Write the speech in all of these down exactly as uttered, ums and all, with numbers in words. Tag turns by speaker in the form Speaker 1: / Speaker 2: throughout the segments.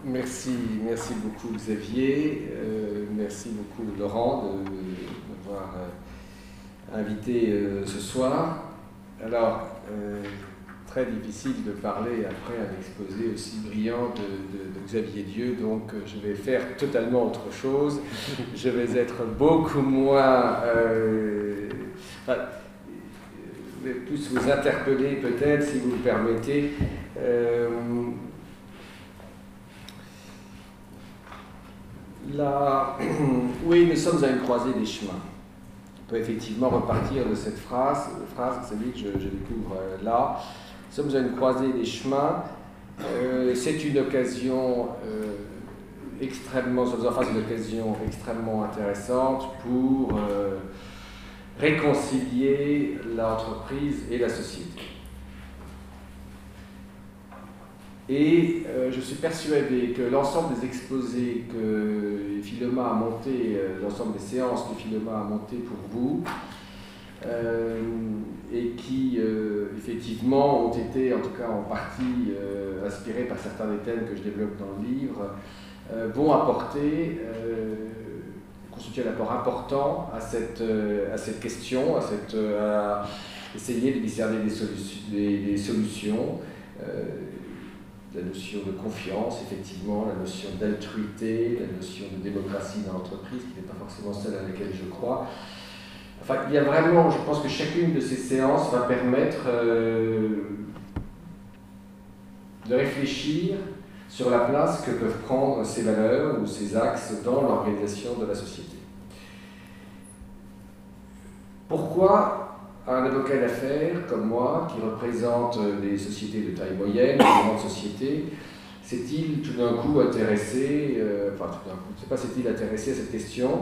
Speaker 1: Merci, merci beaucoup Xavier, euh, merci beaucoup Laurent de m'avoir euh, invité euh, ce soir. Alors, euh, très difficile de parler après un exposé aussi brillant de, de, de Xavier Dieu, donc je vais faire totalement autre chose. Je vais être beaucoup moins... Euh, enfin, je vais plus vous interpeller peut-être, si vous le permettez. Euh, Là, oui, nous sommes à une croisée des chemins. On peut effectivement repartir de cette phrase, phrase celui que je, je découvre là. Nous sommes à une croisée des chemins. Euh, c'est une occasion euh, extrêmement, nous sommes en face d'une occasion extrêmement intéressante pour euh, réconcilier l'entreprise et la société. Et euh, je suis persuadé que l'ensemble des exposés que Philoma a montés, euh, l'ensemble des séances que Philoma a montées pour vous, euh, et qui euh, effectivement ont été, en tout cas en partie, euh, inspirés par certains des thèmes que je développe dans le livre, euh, vont apporter, euh, constituer un apport important à cette, euh, à cette question, à, cette, euh, à essayer de discerner des, solu des, des solutions. Euh, la notion de confiance, effectivement, la notion d'altruité, la notion de démocratie dans l'entreprise, qui n'est pas forcément celle à laquelle je crois. Enfin, il y a vraiment, je pense que chacune de ces séances va permettre euh, de réfléchir sur la place que peuvent prendre ces valeurs ou ces axes dans l'organisation de la société. Pourquoi un avocat d'affaires comme moi, qui représente des sociétés de taille moyenne, des grandes sociétés, s'est-il tout d'un coup intéressé, euh, enfin tout d'un coup, je ne sais pas, s'est-il intéressé à cette question?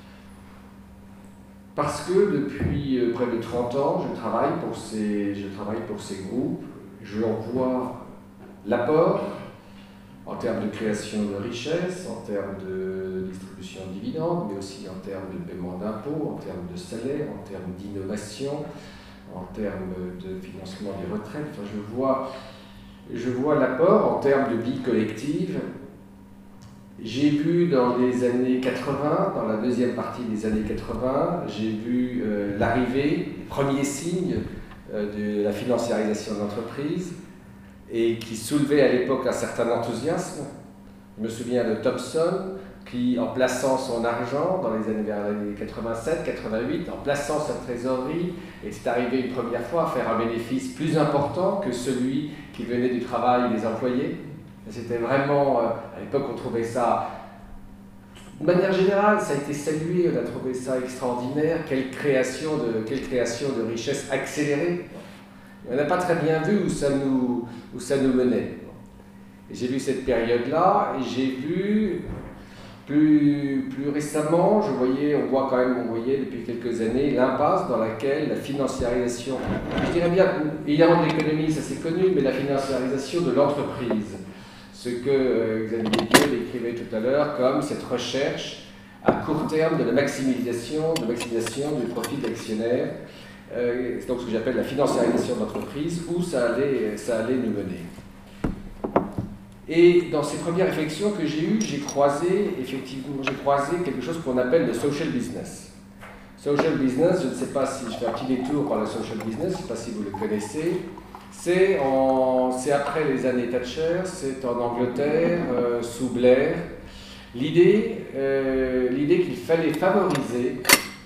Speaker 1: Parce que depuis près de trente ans, je travaille pour ces, je travaille pour ces groupes, je en vois l'apport en termes de création de richesse, en termes de distribution de dividendes, mais aussi en termes de paiement d'impôts, en termes de salaire, en termes d'innovation, en termes de financement des retraites. Enfin, je vois, je vois l'apport en termes de vie collective. J'ai vu dans les années quatre-vingt, dans la deuxième partie des années quatre-vingt, j'ai vu euh, l'arrivée, les premiers signes euh, de la financiarisation de l'entreprise, et qui soulevait à l'époque un certain enthousiasme. Je me souviens de Thompson, qui, en plaçant son argent dans les années, vers les années quatre-vingt-sept quatre-vingt-huit, en plaçant sa trésorerie, est arrivé une première fois à faire un bénéfice plus important que celui qui venait du travail des employés. C'était vraiment, à l'époque, on trouvait ça, de manière générale, ça a été salué, on a trouvé ça extraordinaire, quelle création de, quelle création de richesse accélérée. On n'a pas très bien vu où ça nous, où ça nous menait. J'ai vu cette période-là, et j'ai vu, plus, plus récemment, je voyais, on voit quand même, on voyait depuis quelques années, l'impasse dans laquelle la financiarisation, je dirais bien, ayant de l'économie, ça c'est connu, mais la financiarisation de l'entreprise, ce que euh, Xavier Dieu décrivait tout à l'heure comme cette recherche à court terme de la maximisation, de maximisation du profit d'actionnaire. Euh, c'est donc ce que j'appelle la financiarisation de l'entreprise, où ça allait, ça allait nous mener. Et dans ces premières réflexions que j'ai eues, j'ai croisé, effectivement, j'ai croisé quelque chose qu'on appelle le social business. Social business, je ne sais pas si je fais un petit détour par le social business, je ne sais pas si vous le connaissez. C'est après les années Thatcher, c'est en Angleterre, euh, sous Blair. L'idée euh, l'idée qu'il fallait favoriser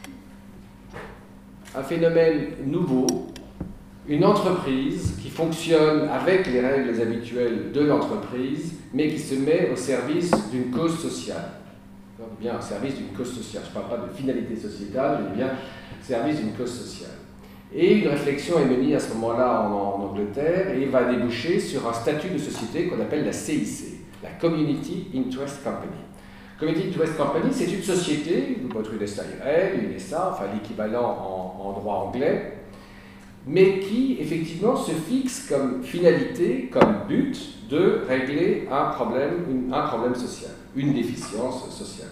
Speaker 1: un phénomène nouveau, une entreprise qui fonctionne avec les règles habituelles de l'entreprise, mais qui se met au service d'une cause sociale. Bien, au service d'une cause sociale. Je ne parle pas de finalité sociétale, mais bien au service d'une cause sociale. Et une réflexion est menée à ce moment-là en, en Angleterre et va déboucher sur un statut de société qu'on appelle la C I C, la Community Interest Company. Community Interest Company, c'est une société, vous pouvez trouver une S A R L, une S A, enfin l'équivalent en, en droit anglais, mais qui effectivement se fixe comme finalité, comme but de régler un problème, une, un problème social, une déficience sociale.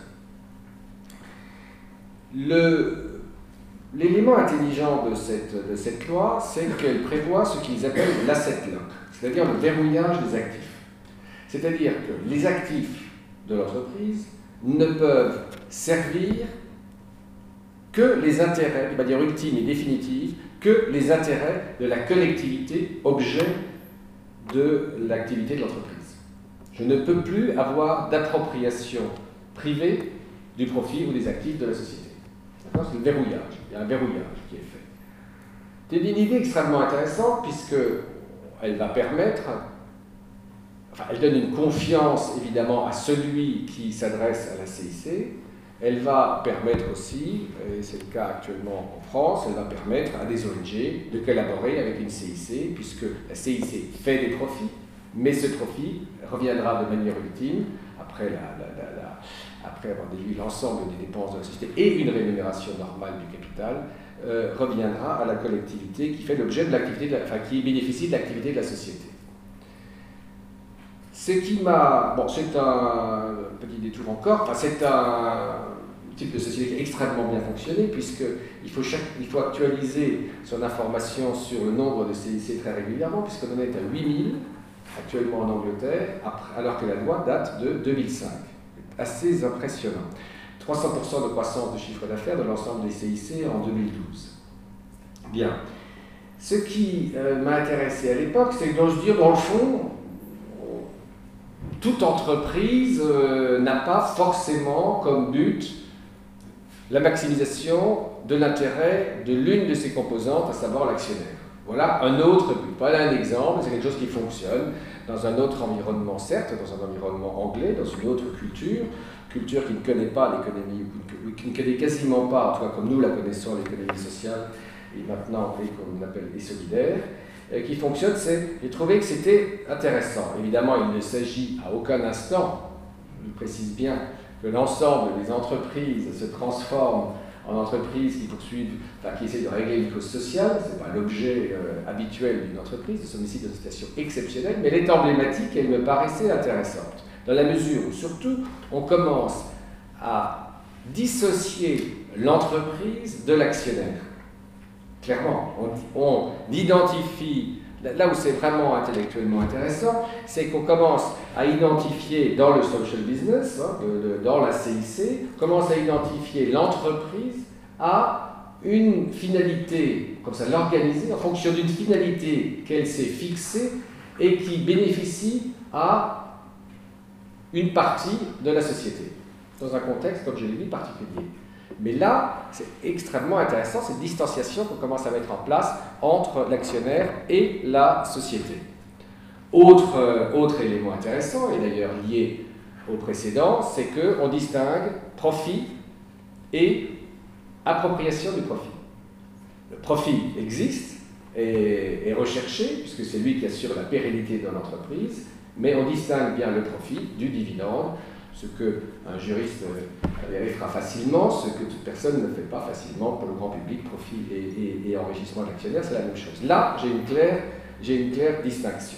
Speaker 1: L'élément intelligent de cette, de cette loi, c'est qu'elle prévoit ce qu'ils appellent l'asset lock, c'est-à-dire le verrouillage des actifs. C'est-à-dire que les actifs de l'entreprise ne peuvent servir que les intérêts, de manière ultime et définitive, que les intérêts de la collectivité objet de l'activité de l'entreprise. Je ne peux plus avoir d'appropriation privée du profit ou des actifs de la société. C'est le verrouillage, il y a un verrouillage qui est fait. C'est une idée extrêmement intéressante puisqu'elle va permettre, enfin elle donne une confiance évidemment à celui qui s'adresse à la C I C, elle va permettre aussi, et c'est le cas actuellement en France, elle va permettre à des O N G de collaborer avec une C I C, puisque la C I C fait des profits, mais ce profit reviendra de manière ultime, après, la, la, la, la, après avoir déduit l'ensemble des dépenses de la société et une rémunération normale du capital, euh, reviendra à la collectivité qui fait l'objet de l'activité, enfin qui bénéficie de l'activité de la société. Ce qui m'a... Bon, c'est un petit détour encore, enfin, c'est un type de société qui a extrêmement bien fonctionné, puisqu'il faut, chaque, il faut actualiser son information sur le nombre de C I C très régulièrement, puisqu'on en est à huit mille actuellement en Angleterre, après, alors que la loi date de deux mille cinq. Assez impressionnant. trois cents pour cent de croissance de chiffre d'affaires de l'ensemble des C I C en deux mille douze. Bien. Ce qui euh, m'a intéressé à l'époque, c'est de se dire, dans le fond, toute entreprise euh, n'a pas forcément comme but la maximisation de l'intérêt de l'une de ses composantes, à savoir l'actionnaire. Voilà un autre but. Voilà un exemple, c'est quelque chose qui fonctionne dans un autre environnement, certes, dans un environnement anglais, dans une autre culture, culture qui ne connaît pas l'économie, ou qui ne connaît quasiment pas, en tout cas comme nous la connaissons, l'économie sociale, et maintenant et qu'on appelle les solidaires, qui fonctionne, c'est, j'ai trouvé que c'était intéressant. Évidemment, il ne s'agit à aucun instant, je précise bien, que l'ensemble des entreprises se transforment en entreprises qui poursuivent, enfin qui essaient de régler une cause sociale, ce n'est pas l'objet euh, habituel d'une entreprise, nous sommes ici dans une situation exceptionnelle, mais elle est emblématique et elle me paraissait intéressante, dans la mesure où surtout on commence à dissocier l'entreprise de l'actionnaire. Clairement, on, on identifie, là où c'est vraiment intellectuellement intéressant, c'est qu'on commence à identifier dans le social business, hein, de, de, dans la C I C, on commence à identifier l'entreprise à une finalité, comme ça l'organiser en fonction d'une finalité qu'elle s'est fixée et qui bénéficie à une partie de la société, dans un contexte, comme je l'ai dit, particulier. Mais là, c'est extrêmement intéressant, cette distanciation qu'on commence à mettre en place entre l'actionnaire et la société. Autre, euh, autre élément intéressant, et d'ailleurs lié au précédent, c'est qu'on distingue profit et appropriation du profit. Le profit existe et est recherché, puisque c'est lui qui assure la pérennité de l'entreprise, mais on distingue bien le profit du dividende, ce qu'un juriste vérifiera facilement, ce que toute personne ne fait pas facilement pour le grand public, profit et, et, et enrichissement de l'actionnaire, c'est la même chose. Là, j'ai une claire, j'ai une claire distinction.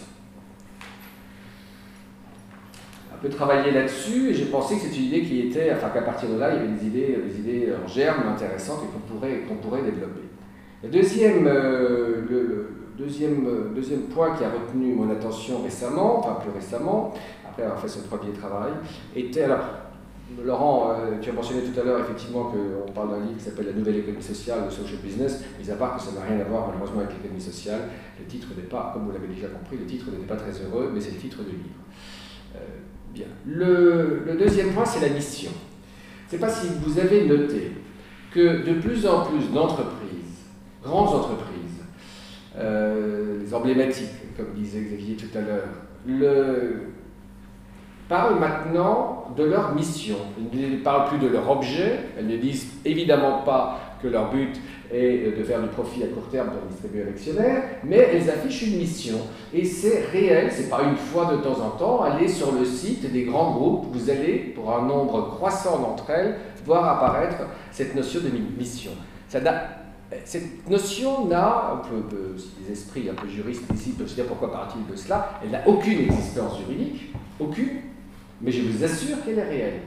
Speaker 1: Un peu travaillé là-dessus, et j'ai pensé que c'est une idée qui était, enfin qu'à partir de là, il y avait des idées, des idées en germe intéressantes et qu'on pourrait, qu'on pourrait développer. Le deuxième, euh, le, le deuxième, euh, deuxième point qui a retenu mon attention récemment, enfin plus récemment, après avoir fait ce premier travail, était, alors, Laurent, euh, tu as mentionné tout à l'heure effectivement qu'on parle d'un livre qui s'appelle La nouvelle économie sociale, le social business, mis à part que ça n'a rien à voir malheureusement avec l'économie sociale, le titre n'est pas, comme vous l'avez déjà compris, le titre n'était pas très heureux, mais c'est le titre du livre. Euh, bien. Le, le deuxième point, c'est la mission. Je ne sais pas si vous avez noté que de plus en plus d'entreprises, grandes entreprises, euh, les emblématiques, comme disait Xavier tout à l'heure, le parlent maintenant de leur mission. Elles ne parlent plus de leur objet, elles ne disent évidemment pas que leur but est de faire du profit à court terme pour distribuer à l'actionnaire, mais elles affichent une mission. Et c'est réel, c'est pas une fois de temps en temps, allez sur le site des grands groupes, vous allez, pour un nombre croissant d'entre elles, voir apparaître cette notion de mission. Ça Cette notion n'a, on peut, peut, des esprits un peu juristes ici peuvent se dire pourquoi parle-t-il de cela, elle n'a aucune existence juridique, aucune, mais je vous assure qu'elle est réelle.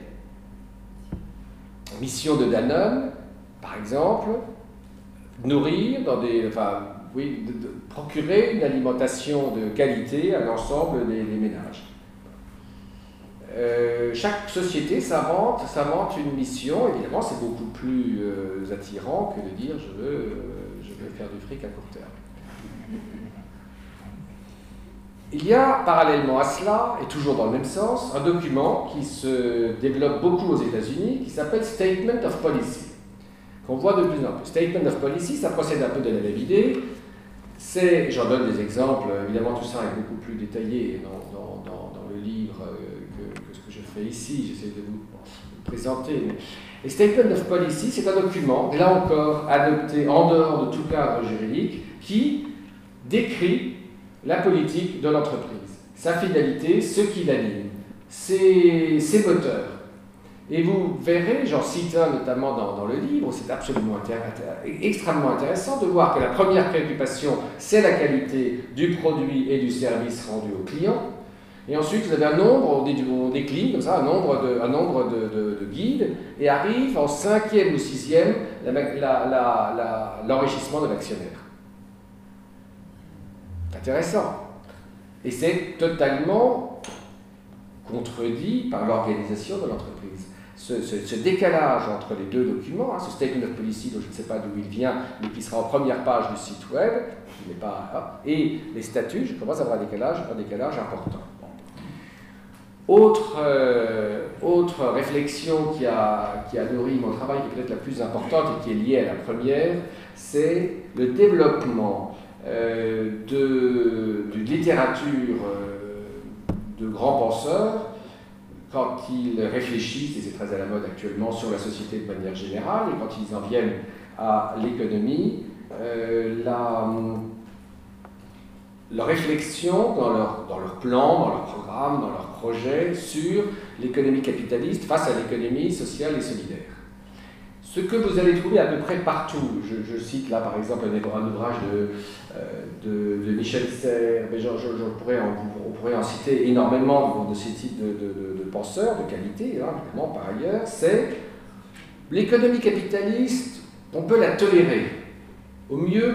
Speaker 1: Mission de Danone, par exemple, nourrir, dans des, enfin, oui, de, de, procurer une alimentation de qualité à l'ensemble des, des ménages. Euh, chaque société s'invente, s'invente une mission. Évidemment, c'est beaucoup plus euh, attirant que de dire je veux, euh, je veux faire du fric à court terme. Il y a, parallèlement à cela, et toujours dans le même sens, un document qui se développe beaucoup aux États-Unis, qui s'appelle Statement of Policy, qu'on voit de plus en plus. Statement of Policy, ça procède un peu de la même idée. C'est, j'en donne des exemples, évidemment tout ça est beaucoup plus détaillé dans, dans, dans, dans le livre que, que ce que je fais ici, j'essaie de vous le présenter. Mais... Et Statement of Policy, c'est un document, là encore, adopté en dehors de tout cadre juridique, qui décrit la politique de l'entreprise, sa finalité, ce qui l'anime, ses, ses moteurs. Et vous verrez, j'en cite un notamment dans, dans le livre, c'est absolument intér extrêmement intéressant de voir que la première préoccupation, c'est la qualité du produit et du service rendu au client. Et ensuite, vous avez un nombre, on décline comme ça, un nombre de, un nombre de, de, de guides, et arrive en cinquième ou sixième l'enrichissement la, la, la, de l'actionnaire. Intéressant. Et c'est totalement contredit par l'organisation de l'entreprise. Ce, ce, ce décalage entre les deux documents, hein, ce Statement of Policy, dont je ne sais pas d'où il vient, mais qui sera en première page du site web, qui n'est pas, hein, et les statuts, je commence à avoir un décalage, un décalage important. Autre, euh, autre réflexion qui a, qui a nourri mon travail, qui est peut-être la plus importante et qui est liée à la première, c'est le développement Euh, de, de littérature euh, de grands penseurs quand ils réfléchissent, et c'est très à la mode actuellement, sur la société de manière générale, et quand ils en viennent à l'économie, euh, la, la réflexion dans leur, dans leur plan, dans leur programme, dans leur projet sur l'économie capitaliste face à l'économie sociale et solidaire. Ce que vous allez trouver à peu près partout, je, je cite là par exemple un, un ouvrage de, euh, de, de Michel Serres, mais je, je, je pourrais en, on pourrait en citer énormément de ces types de, de, de, de penseurs, de qualité, hein, évidemment par ailleurs, c'est l'économie capitaliste, on peut la tolérer. Au mieux,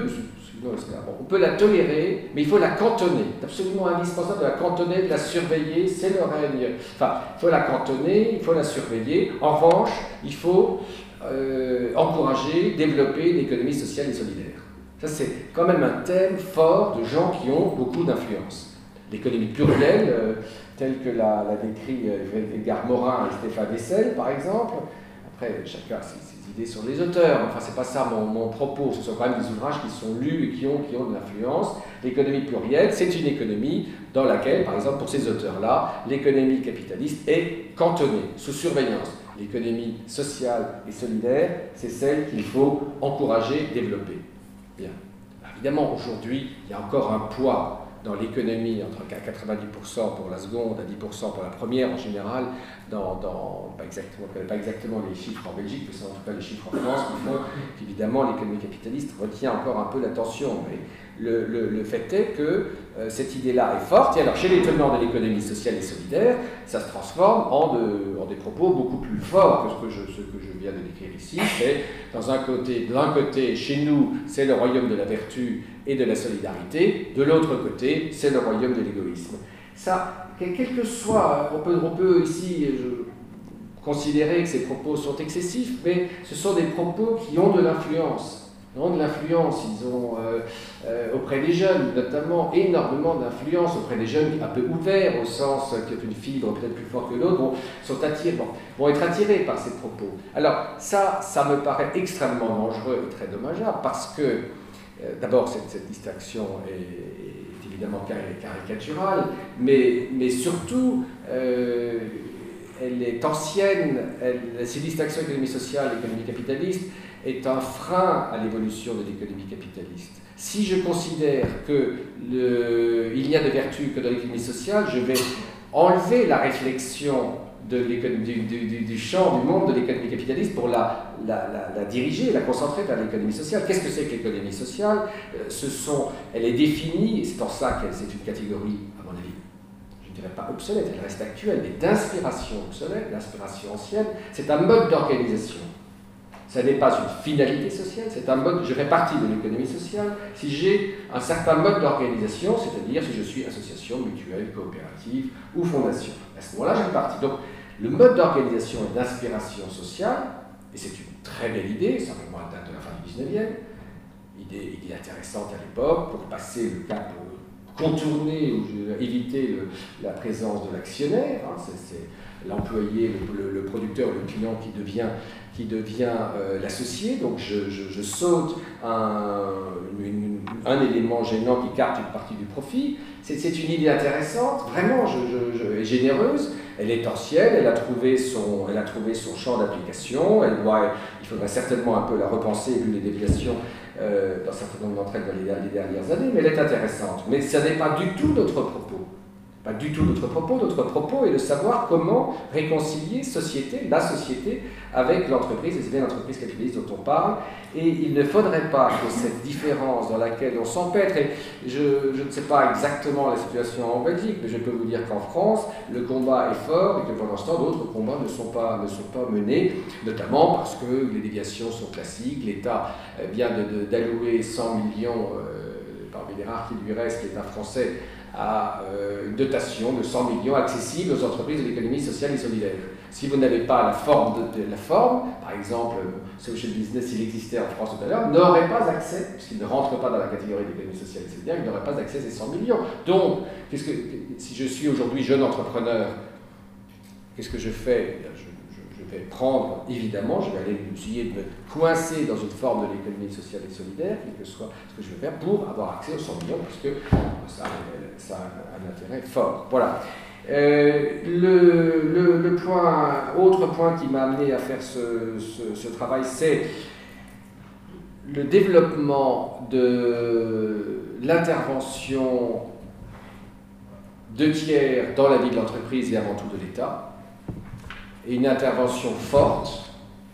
Speaker 1: on peut la tolérer, mais il faut la cantonner. C'est absolument indispensable de la cantonner, de la surveiller, c'est le règne. Enfin, il faut la cantonner, il faut la surveiller. En revanche, il faut Euh, encourager, développer l'économie sociale et solidaire. Ça, c'est quand même un thème fort de gens qui ont beaucoup d'influence. L'économie plurielle, euh, telle que l'a, l'a décrit euh, Edgar Morin et Stéphane Hessel, par exemple. Après, chacun a ses, ses idées sur les auteurs. Enfin, c'est pas ça mon, mon propos. Ce sont quand même des ouvrages qui sont lus et qui ont, qui ont de l'influence. L'économie plurielle, c'est une économie dans laquelle, par exemple, pour ces auteurs-là, l'économie capitaliste est cantonnée, sous surveillance. L'économie sociale et solidaire, c'est celle qu'il faut encourager, développer. Bien. Évidemment, aujourd'hui, il y a encore un poids dans l'économie, entre quatre-vingt-dix pour cent pour la seconde, à dix pour cent pour la première en général, dans, dans pas exactement, pas exactement les chiffres en Belgique, mais c'est en tout cas les chiffres en France, qui font qu'évidemment l'économie capitaliste retient encore un peu l'attention. Mais le, le, le fait est que euh, cette idée-là est forte, et alors chez les tenants de l'économie sociale et solidaire, ça se transforme en, de, en des propos beaucoup plus forts que ce que je, ce que je viens de décrire ici. C'est dans un côté, d'un côté, chez nous, c'est le royaume de la vertu et de la solidarité, de l'autre côté, c'est le royaume de l'égoïsme. Ça, quel que soit, on peut, on peut ici je, considérer que ces propos sont excessifs, mais ce sont des propos qui ont de l'influence. Ils ont de l'influence, ils ont euh, euh, auprès des jeunes, notamment énormément d'influence auprès des jeunes un peu ouverts, au sens qu'il y a une fibre peut-être plus forte que l'autre, vont, sont attirés, bon, vont être attirés par ces propos. Alors ça, ça me paraît extrêmement dangereux et très dommageable, parce que euh, d'abord cette, cette distinction est, est évidemment caricaturale, mais, mais surtout euh, elle est ancienne, elle, ces distinctions économie sociale et économie capitaliste est un frein à l'évolution de l'économie capitaliste. Si je considère qu'il y a des vertus que dans l'économie sociale, je vais enlever la réflexion de du, du, du champ, du monde de l'économie capitaliste pour la, la, la, la diriger, la concentrer vers l'économie sociale. Qu'est-ce que c'est que l'économie sociale? Ce sont, elle est définie, et c'est en ça que c'est une catégorie, à mon avis, je ne dirais pas obsolète, elle reste actuelle, mais d'inspiration obsolète, d'inspiration ancienne. C'est un mode d'organisation. Ça n'est pas une finalité sociale, c'est un mode, je fais partie de l'économie sociale si j'ai un certain mode d'organisation, c'est-à-dire si je suis association, mutuelle, coopérative ou fondation. À ce moment-là, je fais partie. Donc, le mode d'organisation et d'inspiration sociale, et c'est une très belle idée, simplement elle date de la fin du dix-neuvième, idée, idée intéressante à l'époque, pour passer le cap, pour contourner ou éviter le, la présence de l'actionnaire, hein, c'est l'employé, le, le, le producteur, le client qui devient, qui devient euh, l'associé. Donc je, je, je saute un, une, un élément gênant qui capte une partie du profit. C'est une idée intéressante, vraiment je, je, je, généreuse. Elle est ancienne, elle a trouvé son, elle a trouvé son champ d'application. Elle doit, il faudrait certainement un peu la repenser vu les déviations euh, dans un certain nombre d'entre elles dans les, les dernières années, mais elle est intéressante. Mais ça n'est pas du tout notre propos. Pas du tout notre propos. Notre propos est de savoir comment réconcilier société, la société, avec l'entreprise, et c'est bien l'entreprise capitaliste dont on parle. Et il ne faudrait pas que cette différence dans laquelle on s'empêtre, et je, je ne sais pas exactement la situation en Belgique, mais je peux vous dire qu'en France, le combat est fort et que pour l'instant, d'autres combats ne sont pas, ne sont pas menés, notamment parce que les déviations sont classiques. L'État vient d'allouer cent millions, euh, parmi les rares qui lui restent, l'État français, à euh, une dotation de cent millions accessible aux entreprises de l'économie sociale et solidaire. Si vous n'avez pas la forme, de, de, la forme, par exemple, social business, s'il existait en France tout à l'heure, n'aurait pas accès, puisqu'il ne rentre pas dans la catégorie de l'économie sociale et solidaire, il n'aurait pas accès à ces cent millions. Donc, qu'est-ce que, si je suis aujourd'hui jeune entrepreneur, qu'est-ce que je fais? je, je, je vais prendre, évidemment, je vais aller essayer de me coincer dans une forme de l'économie sociale et solidaire, quel que soit ce que je vais faire, pour avoir accès aux cent millions, parce que ça, ça a un intérêt fort. Voilà. Euh, le, le, le point, autre point qui m'a amené à faire ce, ce, ce travail, c'est le développement de l'intervention de tiers dans la vie de l'entreprise et avant tout de l'État, et une intervention forte.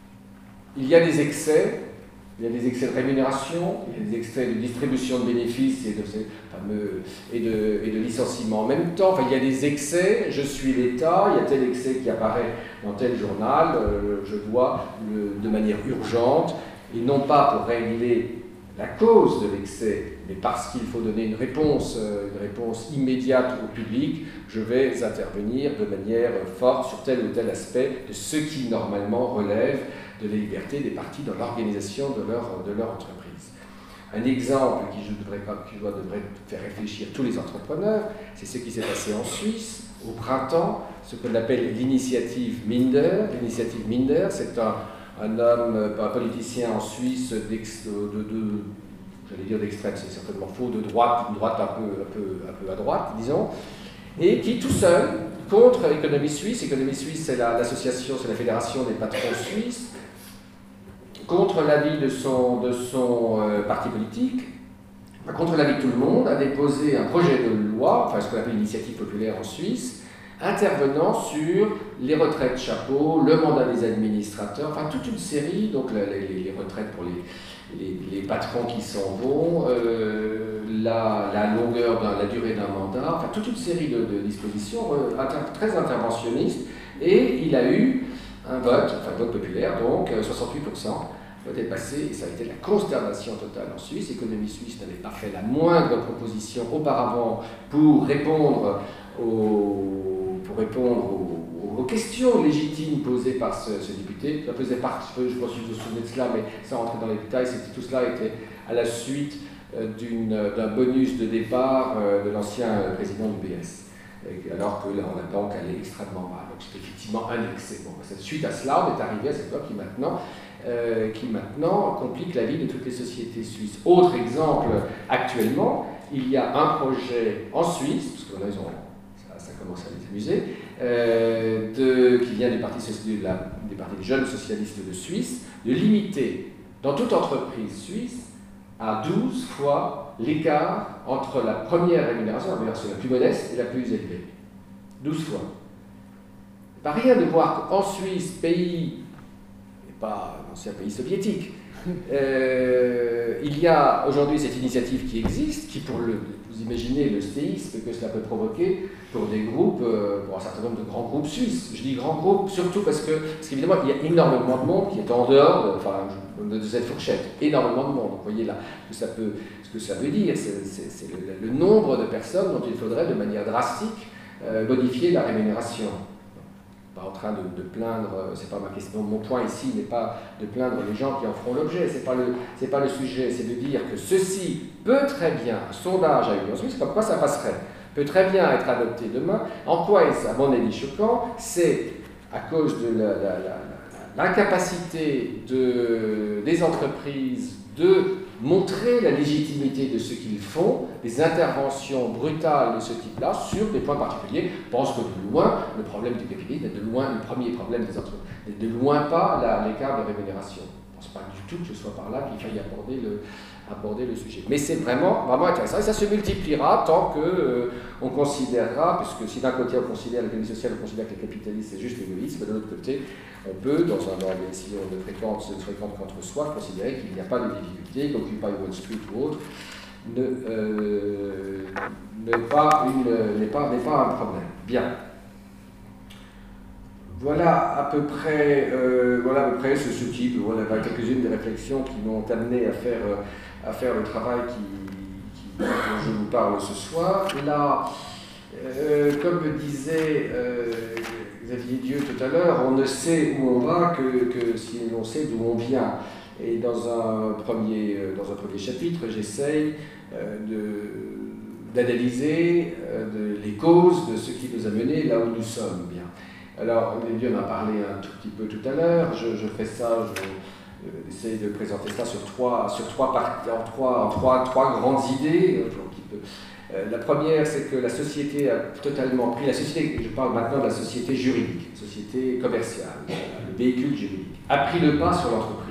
Speaker 1: Il y a des excès, il y a des excès de rémunération, il y a des excès de distribution de bénéfices et de, fameux, et de, et de licenciement en même temps. Enfin, il y a des excès, je suis l'État, il y a tel excès qui apparaît dans tel journal, euh, je dois le, de manière urgente, et non pas pour régler la cause de l'excès, mais parce qu'il faut donner une réponse, une réponse immédiate au public, je vais intervenir de manière forte sur tel ou tel aspect de ce qui normalement relève de la liberté des partis dans l'organisation de leur, de leur entreprise. Un exemple qui, je devrais, qui je devrait faire réfléchir tous les entrepreneurs, c'est ce qui s'est passé en Suisse au printemps, ce qu'on appelle l'initiative Minder. L'initiative Minder, c'est un un homme, un politicien en Suisse, de, de, de j'allais dire d'extrême, c'est certainement faux, de droite, une droite un peu, un, peu, un peu à droite, disons, et qui tout seul, contre Économie Suisse, Économie Suisse c'est l'association, la, c'est la fédération des patrons suisses, contre l'avis de son, de son euh, parti politique, contre l'avis de tout le monde, a déposé un projet de loi, enfin ce qu'on appelle l'initiative populaire en Suisse, intervenant sur les retraites chapeau, le mandat des administrateurs, enfin toute une série, donc les, les, les retraites pour les, les, les patrons qui s'en vont, euh, la, la longueur, la durée d'un mandat, enfin toute une série de, de dispositions euh, inter, très interventionnistes, et il a eu un vote, enfin vote populaire, donc soixante-huit pour cent. Le vote est passé et ça a été la consternation totale en Suisse. L'économie suisse n'avait pas fait la moindre proposition auparavant pour répondre aux pour répondre aux, aux questions légitimes posées par ce, ce député. Ça faisait partie, je ne sais pas si vous vous souvenez de cela, mais sans rentrer dans les détails, tout cela était à la suite d'un bonus de départ de l'ancien président du B S, alors que là, la banque allait extrêmement mal. Donc c'était effectivement un excès. Bon, suite à cela, on est arrivé à cette loi qui maintenant, euh, qui maintenant complique la vie de toutes les sociétés suisses. Autre exemple, actuellement, il y a un projet en Suisse, parce que là, ils ont ça commence à les amuser, euh, de, qui vient du parti, de la, du parti des jeunes socialistes de Suisse, de limiter dans toute entreprise suisse à douze fois l'écart entre la première rémunération, la rémunération la plus modeste et la plus élevée. douze fois. Pas rien de voir qu'en Suisse, pays, et pas un ancien pays soviétique, euh, il y a aujourd'hui cette initiative qui existe, qui pour le, vous imaginez le séisme que cela peut provoquer pour des groupes, euh, pour un certain nombre de grands groupes suisses. Je dis grands groupes surtout parce que, parce qu'évidemment, il y a énormément de monde qui est en dehors de, enfin, de cette fourchette. Énormément de monde. Donc, vous voyez là que ça peut, ce que ça veut dire, c'est le, le nombre de personnes dont il faudrait de manière drastique euh, modifier la rémunération. Pas en train de, de plaindre, c'est pas ma question, mon point ici n'est pas de plaindre les gens qui en feront l'objet, c'est pas le, c'est pas le sujet, c'est de dire que ceci peut très bien, un sondage à une en Suisse, comme quoi ça passerait, peut très bien être adopté demain. En quoi est-ce, à mon avis, choquant? C'est à cause de l'incapacité de, des entreprises de montrer la légitimité de ce qu'ils font, des interventions brutales de ce type-là sur des points particuliers. Je pense que de loin, le problème du capitalisme est de loin le premier problème des entreprises, n'est de loin pas l'écart de rémunération. Je ne pense pas du tout que ce soit par là qu'il faille aborder le, aborder le sujet. Mais c'est vraiment, vraiment intéressant et ça se multipliera tant qu'on euh, considérera, puisque si d'un côté on considère l'économie sociale, on considère que le capitalisme c'est juste l'égoïsme, de l'autre côté, on peut, dans un ordre si on ne fréquente, se fréquente qu'entre soi, considérer qu'il n'y a pas de difficulté, qu'Occupy Wall Street ou autre n'est euh, pas, pas, pas un problème. Bien. Voilà à peu près, euh, voilà à peu près ce, ce type, voilà quelques-unes des réflexions qui m'ont amené à faire, à faire le travail qui, qui, dont je vous parle ce soir. Là, euh, comme le disait euh, Xavier Dieu tout à l'heure, on ne sait où on va que, que si l'on sait d'où on vient. Et dans un premier, dans un premier chapitre, j'essaye euh, d'analyser euh, de, les causes de ce qui nous a menés là où nous sommes. Bien. Alors, Dieu en a parlé un tout petit peu tout à l'heure, je, je ferai ça, je vais euh, essayer de présenter ça sur trois, sur trois, parties, en trois, en trois, trois grandes idées. Un petit peu. Euh, la première, c'est que la société a totalement pris, la société, je parle maintenant de la société juridique, la société commerciale, le véhicule juridique, a pris le pas sur l'entreprise.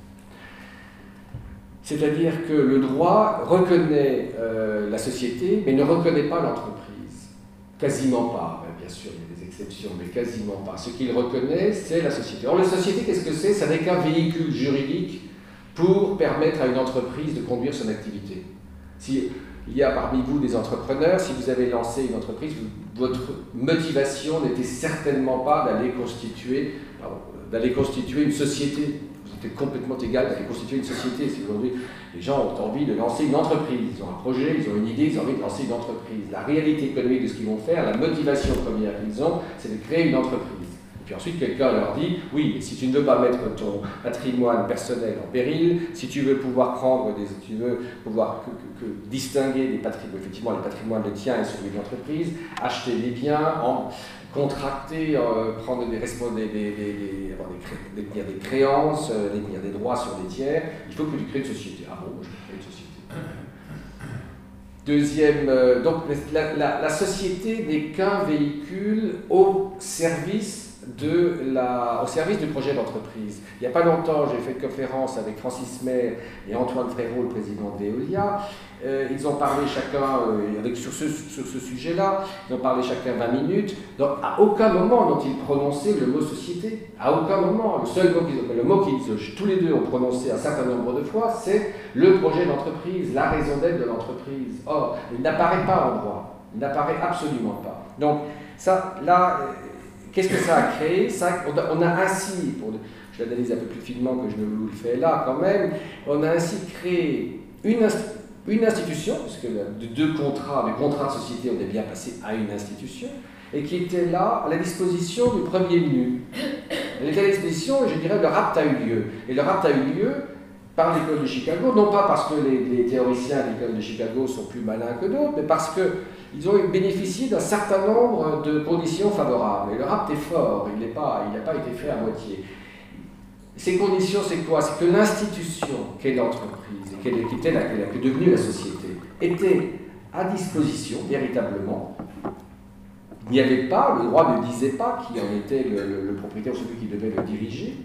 Speaker 1: C'est-à-dire que le droit reconnaît euh, la société, mais ne reconnaît pas l'entreprise. Quasiment pas, bien sûr, il y a des exceptions, mais quasiment pas. Ce qu'il reconnaît, c'est la société. Or, la société, qu'est-ce que c'est? Ça n'est qu'un véhicule juridique pour permettre à une entreprise de conduire son activité. Si il y a parmi vous des entrepreneurs, si vous avez lancé une entreprise, votre motivation n'était certainement pas d'aller constituer, d'aller constituer une société. C'est complètement égal d'aller constituer une société. Si aujourd'hui les gens ont envie de lancer une entreprise, ils ont un projet, ils ont une idée, ils ont envie de lancer une entreprise. La réalité économique de ce qu'ils vont faire, la motivation première qu'ils ont, c'est de créer une entreprise. Et puis ensuite, quelqu'un leur dit, oui, mais si tu ne veux pas mettre ton patrimoine personnel en péril, si tu veux pouvoir prendre des, tu veux pouvoir que, que, que distinguer des patrimoines, effectivement, les patrimoines le tien et celui de l'entreprise, acheter des biens, en contracter, euh, prendre des responsabilités, des, des, des, des, détenir des créances, euh, détenir des droits sur des tiers, il faut que tu crées une société. Ah bon, je peux créer une société. Deuxième, euh, donc la, la, la société n'est qu'un véhicule au service de la, au service du projet d'entreprise. Il n'y a pas longtemps, j'ai fait une conférence avec Francis Maire et Antoine Frérot, le président de Veolia. Euh, ils ont parlé chacun, euh, avec, sur ce, sur ce sujet-là, ils ont parlé chacun vingt minutes. Donc, à aucun moment n'ont-ils prononcé le mot société. À aucun moment. Le seul mot qu'ils ont, le mot qu'ils, tous les deux ont prononcé un certain nombre de fois, c'est le projet d'entreprise, la raison d'être de l'entreprise. Or, il n'apparaît pas en droit. Il n'apparaît absolument pas. Donc, ça, là, qu'est-ce que ça a créé? Ça, on, a, on a ainsi, pour, je l'analyse un peu plus finement que je ne vous le fais là quand même, on a ainsi créé une institution. Une institution, parce que de deux contrats, des contrats de société, on est bien passé à une institution, et qui était là à la disposition du premier venu. Elle était à la disposition, et je dirais, le rapt a eu lieu. Et le rapt a eu lieu par l'école de Chicago, non pas parce que les, les théoriciens de l'école de Chicago sont plus malins que d'autres, mais parce qu'ils ont bénéficié d'un certain nombre de conditions favorables. Et le rapt est fort, il n'a pas, pas été fait à moitié. Ces conditions, c'est quoi? C'est que l'institution qu'est l'entreprise, et qui était la, qui est devenue la société, était à disposition, véritablement. Il n'y avait pas, le droit ne disait pas qui en était le, le, le propriétaire ou celui qui devait le diriger.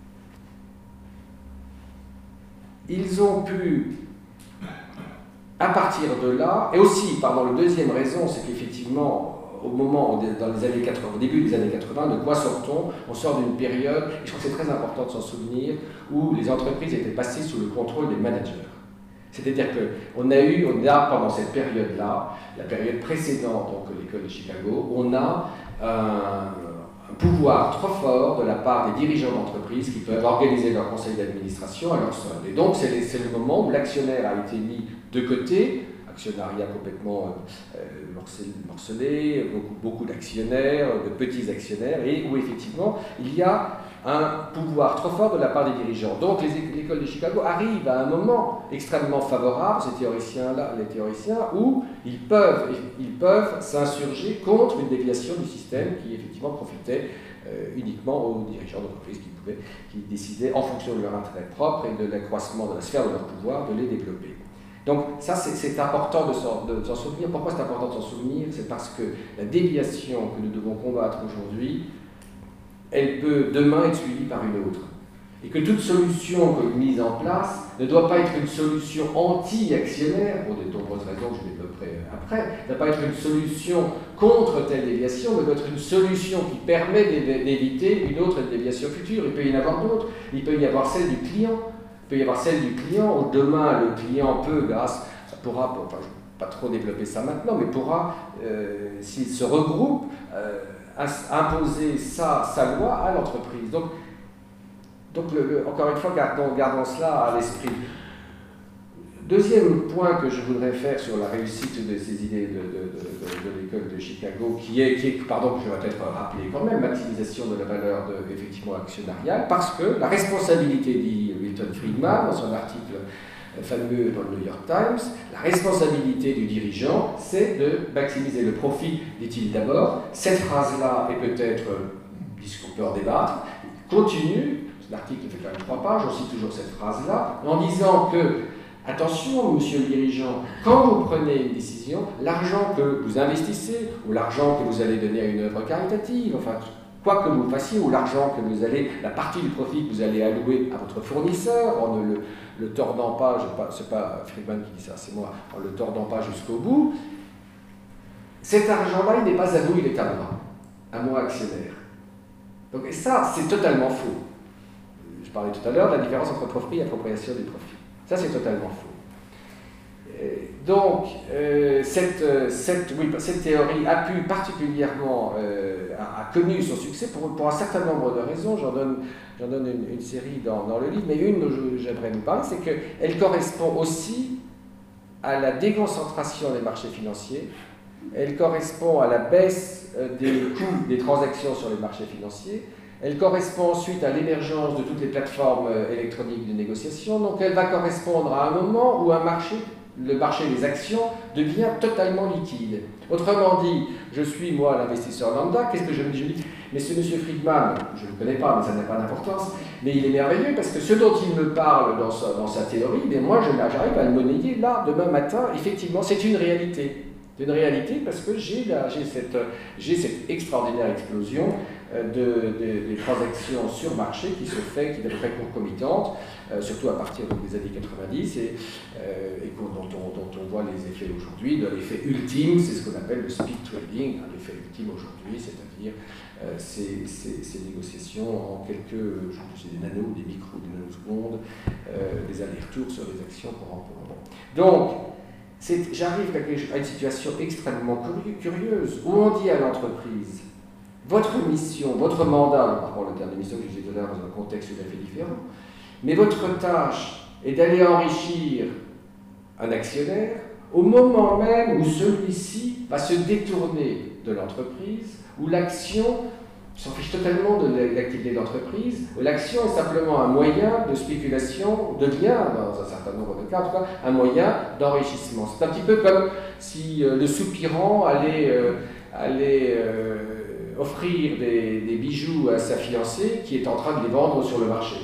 Speaker 1: Ils ont pu, à partir de là, et aussi, pardon, la deuxième raison, c'est qu'effectivement, au moment, dans les années quatre-vingts, au début des années quatre-vingts, de quoi sort-on? On sort d'une période, et je crois que c'est très important de s'en souvenir, où les entreprises étaient passées sous le contrôle des managers. C'est-à-dire qu'on a eu, on a pendant cette période-là, la période précédente, donc l'école de Chicago, on a un, un pouvoir trop fort de la part des dirigeants d'entreprise qui peuvent organiser leur conseil d'administration à leur solde. Et donc c'est le moment où l'actionnaire a été mis de côté, actionnariat complètement euh, morcelé, beaucoup, beaucoup d'actionnaires, de petits actionnaires, et où effectivement il y a un pouvoir trop fort de la part des dirigeants. Donc l'école de Chicago arrive à un moment extrêmement favorable, ces théoriciens-là, les théoriciens, où ils peuvent, ils peuvent s'insurger contre une déviation du système qui effectivement profitait euh, uniquement aux dirigeants d'entreprise qui pouvaient, qui décidaient en fonction de leur intérêt propre et de l'accroissement de la sphère de leur pouvoir de les développer. Donc ça, c'est important de s'en souvenir. Pourquoi c'est important de s'en souvenir? C'est parce que la déviation que nous devons combattre aujourd'hui, elle peut demain être suivie par une autre. Et que toute solution mise en place ne doit pas être une solution anti-actionnaire, pour de nombreuses raisons que je développerai après, ne doit pas être une solution contre telle déviation, mais doit être une solution qui permet d'éviter une autre déviation future. Il peut y en avoir d'autres. Il peut y avoir celle du client. Il peut y avoir celle du client, où demain le client peut, grâce, ça pourra, enfin, je ne vais pas trop développer ça maintenant, mais pourra, euh, s'il se regroupe, euh, imposer sa, sa loi à l'entreprise. Donc, donc le, le, encore une fois, gardons, gardons cela à l'esprit. Deuxième point que je voudrais faire sur la réussite de ces idées de, de, de, de, de l'école de Chicago, qui est, qui est, pardon, que je vais peut-être rappeler quand même, maximisation de la valeur de, effectivement actionnariale, parce que la responsabilité, dit Milton Friedman dans son article fameux dans le New York Times, la responsabilité du dirigeant, c'est de maximiser le profit, dit-il d'abord. Cette phrase-là est peut-être, discours peut en débattre, continue, l'article fait quand même trois pages, on cite toujours cette phrase-là, en disant que attention, monsieur le dirigeant, quand vous prenez une décision, l'argent que vous investissez, ou l'argent que vous allez donner à une œuvre caritative, enfin, quoi que vous fassiez, ou l'argent que vous allez, la partie du profit que vous allez allouer à votre fournisseur, en ne le, le tordant pas, ce n'est pas Friedman qui dit ça, c'est moi, en le tordant pas jusqu'au bout, cet argent-là, il n'est pas à vous, il est à moi, à moi actionnaire. Donc, et ça, c'est totalement faux. Je parlais tout à l'heure de la différence entre profit et appropriation des profits. Ça, c'est totalement faux. Donc, euh, cette, cette, oui, cette théorie a pu particulièrement, euh, a, a connu son succès pour, pour un certain nombre de raisons. J'en donne, j'en donne une, une série dans, dans le livre, mais une dont j'aimerais vous parler, c'est qu'elle correspond aussi à la déconcentration des marchés financiers. Elle correspond à la baisse des coûts des transactions sur les marchés financiers. Elle correspond ensuite à l'émergence de toutes les plateformes électroniques de négociation. Donc elle va correspondre à un moment où un marché, le marché des actions, devient totalement liquide. Autrement dit, je suis moi l'investisseur lambda, qu'est-ce que je me dis? Je dis, mais ce monsieur Friedman, je ne le connais pas, mais ça n'a pas d'importance, mais il est merveilleux parce que ce dont il me parle dans sa, dans sa théorie, mais moi j'arrive à le monnayer là, demain matin, effectivement, c'est une réalité. C'est une réalité parce que j'ai cette, cette extraordinaire explosion de, de, des transactions sur marché qui se fait, qui est à peu près concomitante, euh, surtout à partir donc, des années quatre-vingt-dix, et, euh, et dont, on, dont on voit les effets aujourd'hui. De l'effet ultime, c'est ce qu'on appelle le speed trading, l'effet ultime aujourd'hui, c'est-à-dire euh, ces, ces, ces négociations en quelques, je sais, des nanos, des micros, des nanosecondes, euh, des allers-retours sur les actions pour en pour. Donc, j'arrive à une situation extrêmement curieuse, où on dit à l'entreprise, votre mission, votre mandat, par rapport au terme de mission que je disais tout à l'heure dans un contexte tout à fait différent, mais votre tâche est d'aller enrichir un actionnaire au moment même où celui-ci va se détourner de l'entreprise, où l'action s'en fiche totalement de l'activité de l'entreprise, où l'action est simplement un moyen de spéculation, devient, dans un certain nombre de cas, en tout cas, un moyen d'enrichissement. C'est un petit peu comme si euh, le soupirant allait, euh, allait euh, offrir des, des bijoux à sa fiancée qui est en train de les vendre sur le marché.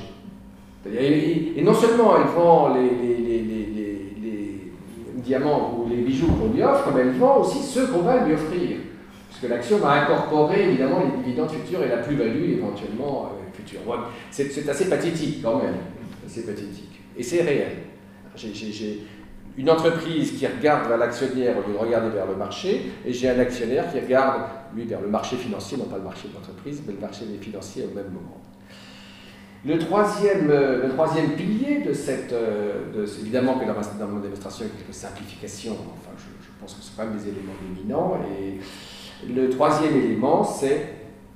Speaker 1: Et, et non seulement elle vend les, les, les, les, les, les diamants ou les bijoux qu'on lui offre, mais elle vend aussi ceux qu'on va lui offrir. Parce que l'action va incorporer évidemment les dividendes futurs et la plus-value éventuellement euh, future. Ouais, c'est assez pathétique quand même, assez pathétique. Et c'est réel. J'ai une entreprise qui regarde vers l'actionnaire au lieu de regarder vers le marché, et j'ai un actionnaire qui regarde, lui, vers le marché financier, non pas le marché de l'entreprise, mais le marché des financiers au même moment. Le troisième, le troisième pilier de cette... De, évidemment que dans mon démonstration, il y a quelques simplifications, enfin, je, je pense que ce sont quand même des éléments dominants, et le troisième élément, c'est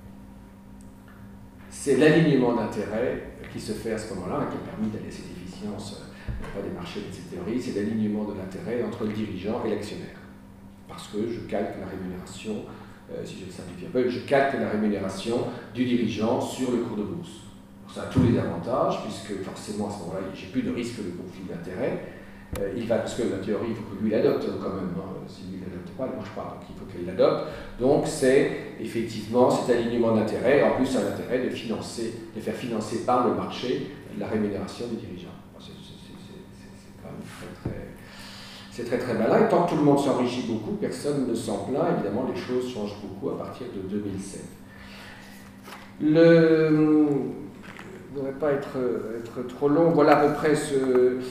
Speaker 1: c'est l'alignement d'intérêts qui se fait à ce moment-là, qui a permis d'aller à cette efficience, pas des marchés de cette théorie, c'est l'alignement de l'intérêt entre le dirigeant et l'actionnaire. Parce que je calque la rémunération, euh, si je le simplifie un peu, je calque la rémunération du dirigeant sur le cours de bourse. Ça a tous les avantages, puisque forcément à ce moment-là, j'ai plus de risque de conflit d'intérêt. Euh, il va, parce que la théorie, il faut que lui l'adopte quand même. Hein. Si lui ne l'adopte pas, elle ne marche pas. Donc il faut qu'il l'adopte. Donc c'est effectivement cet alignement d'intérêt, en plus un intérêt de financer, de faire financer par le marché la rémunération du dirigeant. C'est quand même très très, c'est très très malin. Et tant que tout le monde s'enrichit beaucoup, personne ne s'en plaint. Évidemment, les choses changent beaucoup à partir de deux mille sept. Le... Je ne voudrais pas être, être trop long. Voilà à peu près ce...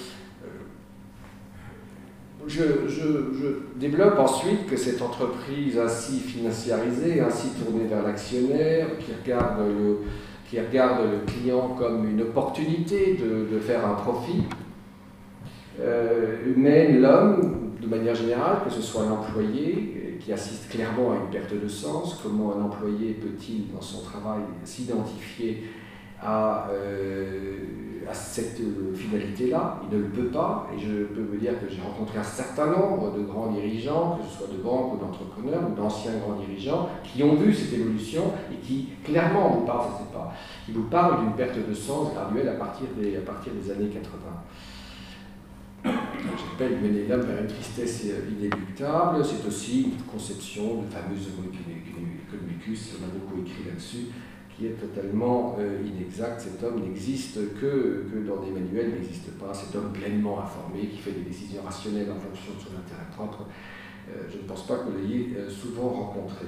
Speaker 1: Je, je, je développe ensuite que cette entreprise ainsi financiarisée, ainsi tournée vers l'actionnaire, qui regarde le, qui regarde le client comme une opportunité de, de faire un profit, euh, mène l'homme, de manière générale, que ce soit l'employé, qui assiste clairement à une perte de sens. Comment un employé peut-il, dans son travail, s'identifier à, euh, à cette finalité-là? Il ne le peut pas, et je peux vous dire que j'ai rencontré un certain nombre de grands dirigeants, que ce soit de banques ou d'entrepreneurs ou d'anciens grands dirigeants, qui ont vu cette évolution et qui clairement vous parlent, je sais pas, qui vous parlent d'une perte de sens graduelle à partir des, à partir des années quatre-vingts. J'appelle mener l'homme vers une tristesse inéluctable. C'est aussi une conception de fameuse economicus, on a beaucoup écrit là-dessus, qui est totalement euh, inexact. Cet homme n'existe que, que dans des manuels, n'existe pas. Cet homme pleinement informé, qui fait des décisions rationnelles en fonction de son intérêt propre, euh, je ne pense pas que vous l'ayez euh, souvent rencontré.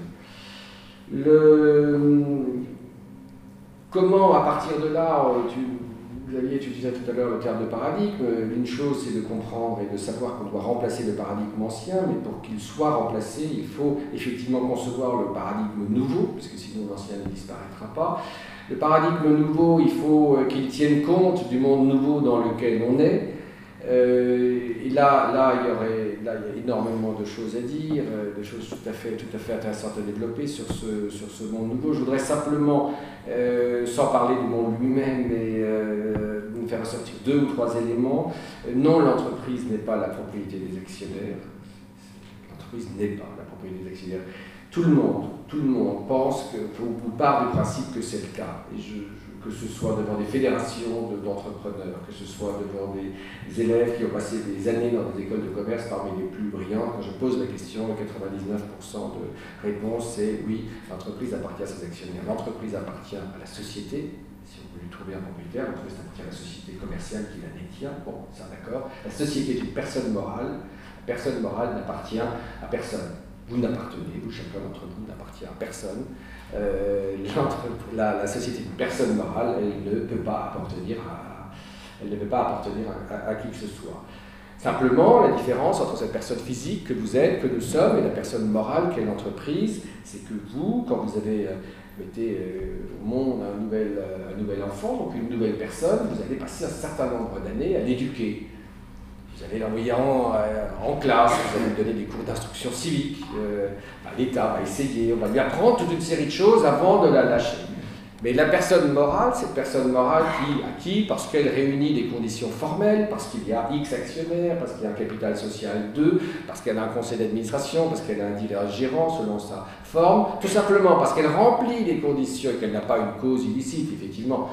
Speaker 1: Le... Comment, à partir de là, tu... Vous aviez utilisé tout à l'heure le terme de paradigme. Une chose, c'est de comprendre et de savoir qu'on doit remplacer le paradigme ancien, mais pour qu'il soit remplacé, il faut effectivement concevoir le paradigme nouveau, parce que sinon l'ancien ne disparaîtra pas. Le paradigme nouveau, il faut qu'il tienne compte du monde nouveau dans lequel on est. Euh, et là, là, il y aurait, là, il y a énormément de choses à dire, de choses tout à fait, tout à fait intéressantes à développer sur ce, sur ce monde nouveau. Je voudrais simplement, euh, sans parler du monde lui-même, mais euh, faire ressortir deux ou trois éléments. Non, l'entreprise n'est pas la propriété des actionnaires. L'entreprise n'est pas la propriété des actionnaires. Tout le monde, tout le monde pense que, ou part du principe que c'est le cas. Et je, que ce soit devant des fédérations d'entrepreneurs, que ce soit devant des élèves qui ont passé des années dans des écoles de commerce parmi les plus brillantes. Quand je pose la question, quatre-vingt-dix-neuf pour cent de réponse, c'est oui, l'entreprise appartient à ses actionnaires. L'entreprise appartient à la société, si on veut lui trouver un propriétaire, l'entreprise appartient à la société commerciale qui la détient. Bon, ça d'accord. La société est une personne morale. La personne morale n'appartient à personne. Vous n'appartenez, vous, chacun d'entre vous n'appartient à personne. Euh, la, la société est une personne morale, elle ne peut pas appartenir à, elle ne peut pas appartenir à, à, à qui que ce soit. Simplement, la différence entre cette personne physique que vous êtes, que nous sommes, et la personne morale qu'est l'entreprise, c'est que vous, quand vous avez euh, mettez euh, au monde un nouvel, euh, un nouvel enfant, donc une nouvelle personne, vous allez passer un certain nombre d'années à l'éduquer. Vous allez l'envoyer en, euh, en classe, vous allez lui donner des cours d'instruction civique, euh, bah, l'État va essayer, on va lui apprendre toute une série de choses avant de la lâcher. Mais la personne morale, cette personne morale qui, à qui, parce qu'elle réunit des conditions formelles, parce qu'il y a X actionnaires, parce qu'il y a un capital social deux, parce qu'elle a un conseil d'administration, parce qu'elle a un dealer gérant selon sa forme, tout simplement parce qu'elle remplit les conditions et qu'elle n'a pas une cause illicite, effectivement.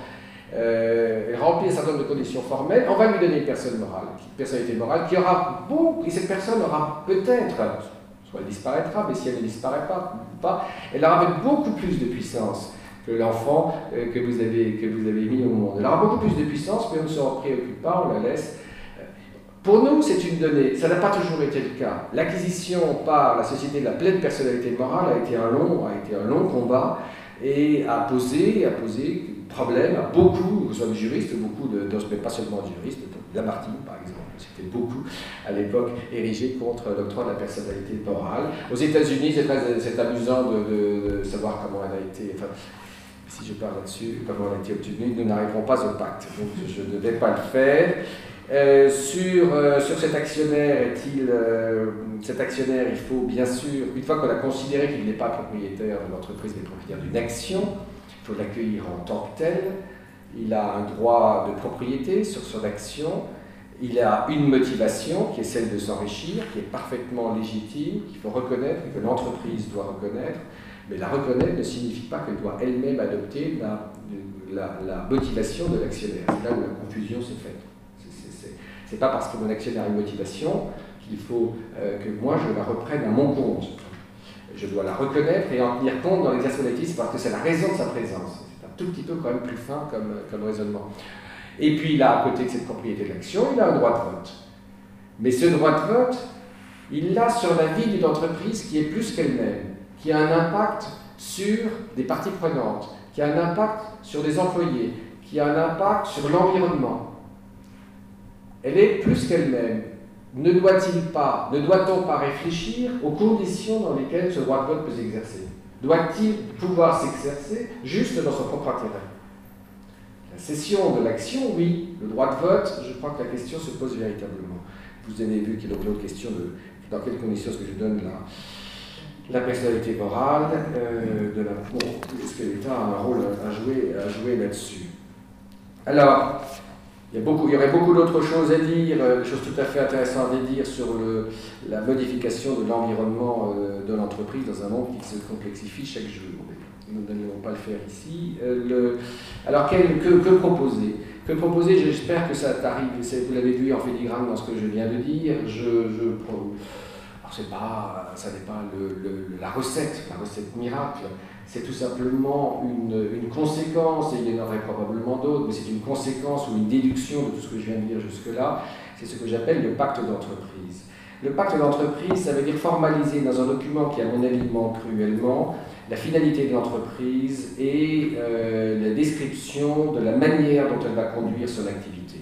Speaker 1: Euh, elle remplit un certain nombre de conditions formelles, on va lui donner une personne morale, une personnalité morale qui aura beaucoup, et cette personne aura peut-être, soit elle disparaîtra, mais si elle ne disparaît pas, pas elle aura beaucoup plus de puissance que l'enfant euh, que, vous avez, que vous avez mis au monde. Elle aura beaucoup plus de puissance, mais on ne s'en préoccupe pas, on la laisse. Pour nous, c'est une donnée. Ça n'a pas toujours été le cas. L'acquisition par la société de la pleine personnalité morale a été un long, a été un long combat et a posé, a posé problème à beaucoup, que ce soit des juristes, beaucoup de, de mais pas seulement des juristes, Lamartine, par exemple, c'était beaucoup à l'époque érigé contre l'octroi de la personnalité morale. Aux États-Unis, c'est amusant de, de, de savoir comment elle a été. Enfin, si je parle là-dessus, comment elle a été obtenue, nous n'arriverons pas au pacte, donc je ne vais pas le faire. Euh, sur, euh, sur cet actionnaire, est-il, euh, cet actionnaire, il faut bien sûr, une fois qu'on a considéré qu'il n'est pas propriétaire de l'entreprise, mais propriétaire d'une action, il faut l'accueillir en tant que tel. Il a un droit de propriété sur son action. Il a une motivation qui est celle de s'enrichir, qui est parfaitement légitime, qu'il faut reconnaître et que l'entreprise doit reconnaître. Mais la reconnaître ne signifie pas qu'elle doit elle-même adopter la, la, la motivation de l'actionnaire. C'est là où la confusion s'est faite. Ce n'est pas parce que mon actionnaire a une motivation qu'il faut euh, que moi je la reprenne à mon compte. Je dois la reconnaître et en tenir compte dans l'exercice de l'activité parce que c'est la raison de sa présence. C'est un tout petit peu quand même plus fin comme, comme raisonnement. Et puis là, à côté de cette propriété de l'action, il a un droit de vote. Mais ce droit de vote, il l'a sur la vie d'une entreprise qui est plus qu'elle-même, qui a un impact sur des parties prenantes, qui a un impact sur des employés, qui a un impact sur l'environnement. Elle est plus qu'elle-même. Ne doit-il pas, ne doit-on pas réfléchir aux conditions dans lesquelles ce droit de vote peut s'exercer? Doit-il pouvoir s'exercer juste dans son propre intérêt? La cession de l'action, oui. Le droit de vote, je crois que la question se pose véritablement. Vous avez vu qu'il y a donc l'autre question de dans quelles conditions est-ce que je donne la, la personnalité morale euh, de la... Bon, est-ce que l'État a un rôle à jouer, à jouer là-dessus? Alors, Il y, a beaucoup, il y aurait beaucoup d'autres choses à dire, des choses tout à fait intéressantes à dire sur le, la modification de l'environnement euh, de l'entreprise dans un monde qui se complexifie chaque jour. Nous n'allons pas le faire ici. Euh, le, alors, quel, que, que proposer Que proposer J'espère que ça t'arrive, vous l'avez vu en filigrane dans ce que je viens de dire. Je, je, alors, c'est pas, ça n'est pas le, le, la recette, la recette miracle. C'est tout simplement une, une conséquence, et il y en aurait probablement d'autres, mais c'est une conséquence ou une déduction de tout ce que je viens de dire jusque-là. C'est ce que j'appelle le pacte d'entreprise. Le pacte d'entreprise, ça veut dire formaliser dans un document qui, à mon avis, manque cruellement, la finalité de l'entreprise et euh, la description de la manière dont elle va conduire son activité.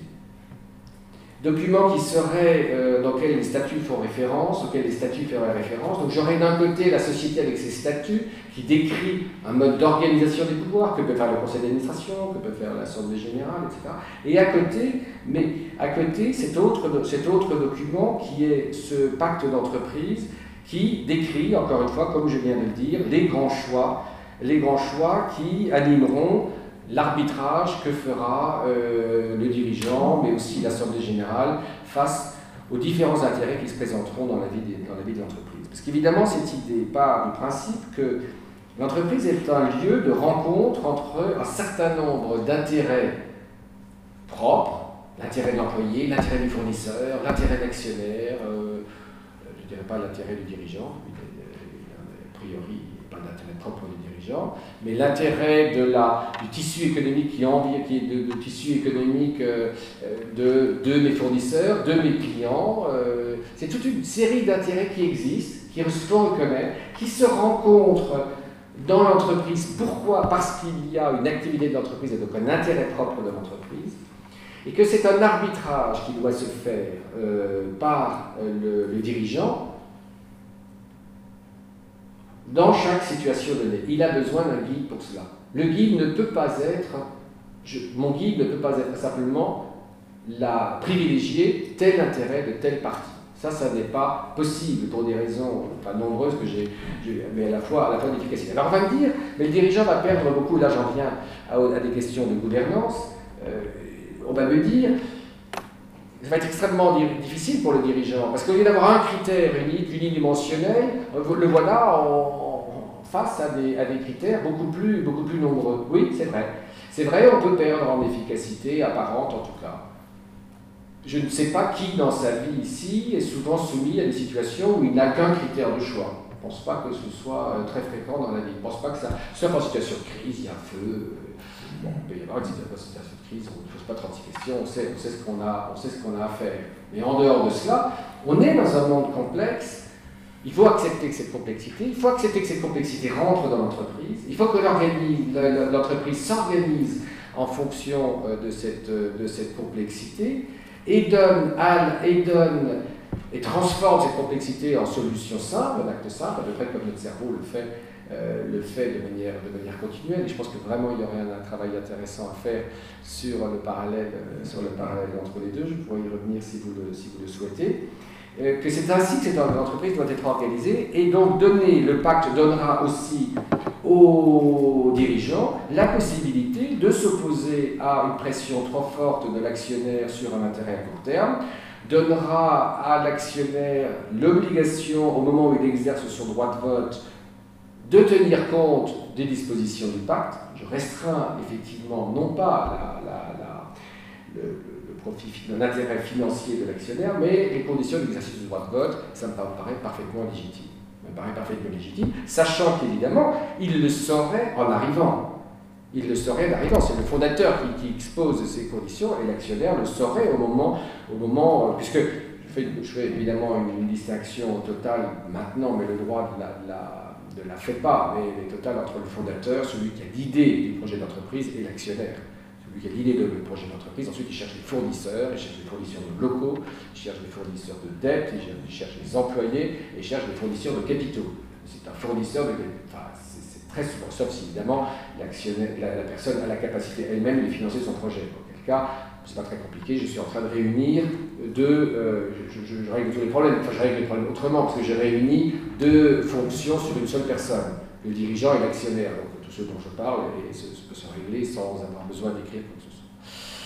Speaker 1: Document qui serait, euh, dans lequel les statuts font référence, auquel les statuts feraient référence. Donc j'aurais d'un côté la société avec ses statuts, qui décrit un mode d'organisation des pouvoirs, que peut faire le conseil d'administration, que peut faire l'assemblée générale, et cetera. Et à côté, mais à côté, cet autre, cet autre document qui est ce pacte d'entreprise, qui décrit, encore une fois, comme je viens de le dire, les grands choix, les grands choix qui animeront l'arbitrage que fera euh, le dirigeant, mais aussi l'Assemblée générale, face aux différents intérêts qui se présenteront dans la vie de, dans la vie de l'entreprise. Parce qu'évidemment, cette idée part du principe que l'entreprise est un lieu de rencontre entre un certain nombre d'intérêts propres, l'intérêt de l'employé, l'intérêt du fournisseur, l'intérêt de l'actionnaire, euh, je ne dirais pas l'intérêt du dirigeant, a priori, pas d'intérêt propre du dirigeant, mais l'intérêt de la, du tissu économique qui, envie, qui est de, de tissu économique euh, de, de mes fournisseurs, de mes clients. Euh, c'est toute une série d'intérêts qui existent, qui sont reconnaître, qui se rencontrent dans l'entreprise. Pourquoi? Parce qu'il y a une activité de l'entreprise et donc un intérêt propre de l'entreprise, et que c'est un arbitrage qui doit se faire euh, par euh, le, le dirigeant dans chaque situation donnée. Il a besoin d'un guide pour cela. Le guide ne peut pas être, je, mon guide ne peut pas être simplement la privilégier tel intérêt de telle partie. Ça, ça n'est pas possible pour des raisons pas nombreuses que j'ai, mais à la fois, à la fois d'efficacité. Alors on va me dire, mais le dirigeant va perdre beaucoup, là j'en viens à, à des questions de gouvernance, euh, on va me dire, ça va être extrêmement difficile pour le dirigeant, parce qu'au lieu d'avoir un critère unique, unidimensionnel, le voilà en, en face à des, à des critères beaucoup plus, beaucoup plus nombreux. Oui, c'est vrai. C'est vrai, on peut perdre en efficacité apparente en tout cas. Je ne sais pas qui dans sa vie ici est souvent soumis à des situations où il n'a qu'un critère de choix. Je ne pense pas que ce soit très fréquent dans la vie. Je ne pense pas que ça, sauf en situation de crise, il y a un feu. Bon, il peut y avoir une situation de crise, on ne pose pas trente-six questions, on sait, on sait ce qu'on a, on sait ce qu'on a à faire. Mais en dehors de cela, on est dans un monde complexe, il faut accepter que cette complexité, il faut accepter que cette complexité rentre dans l'entreprise, il faut que l'entreprise s'organise en fonction de cette, de cette complexité, et donne, et donne et transforme cette complexité en solution simple, en acte simple, à peu près comme notre cerveau le fait, euh, le fait de, manière, de manière continuelle. Et je pense que vraiment il y aurait un, un travail intéressant à faire sur le parallèle, euh, sur le parallèle entre les deux. Je pourrais y revenir si vous le, si vous le souhaitez. Euh, que c'est ainsi que cette entreprise doit être organisée, et donc donner, le pacte donnera aussi aux dirigeants la possibilité de s'opposer à une pression trop forte de l'actionnaire sur un intérêt à court terme, donnera à l'actionnaire l'obligation, au moment où il exerce son droit de vote, de tenir compte des dispositions du pacte. Je restreins effectivement non pas la, la, la, le, le profit, l'intérêt financier de l'actionnaire, mais les conditions d'exercice du droit de vote, ça me paraît parfaitement légitime. Ça me paraît parfaitement légitime, sachant qu'évidemment, il le saurait en arrivant. Il le saurait en arrivant. C'est le fondateur qui, qui expose ces conditions, et l'actionnaire le saurait au moment, au moment puisque je fais, je fais évidemment une, une distinction totale maintenant, mais le droit de la, de la, de la fait pas, mais, mais totale entre le fondateur, celui qui a l'idée du projet d'entreprise, et l'actionnaire. Celui qui a l'idée du projet d'entreprise, ensuite il cherche les fournisseurs, il cherche les fournisseurs de locaux, il cherche les fournisseurs de dettes, il cherche les employés, et il cherche les fournisseurs de capitaux. C'est un fournisseur de... Enfin, c'est très souvent, sauf si évidemment l'actionnaire, la, la personne a la capacité elle-même de financer son projet. Dans quel cas, c'est pas très compliqué, je suis en train de réunir deux... Euh, je, je, je règle tous les problèmes, enfin je règle les problèmes autrement, parce que j'ai réuni deux fonctions sur une seule personne, le dirigeant et l'actionnaire. Donc tout ce dont je parle et ce, ce peut se régler sans avoir besoin d'écrire quoi que ce soit.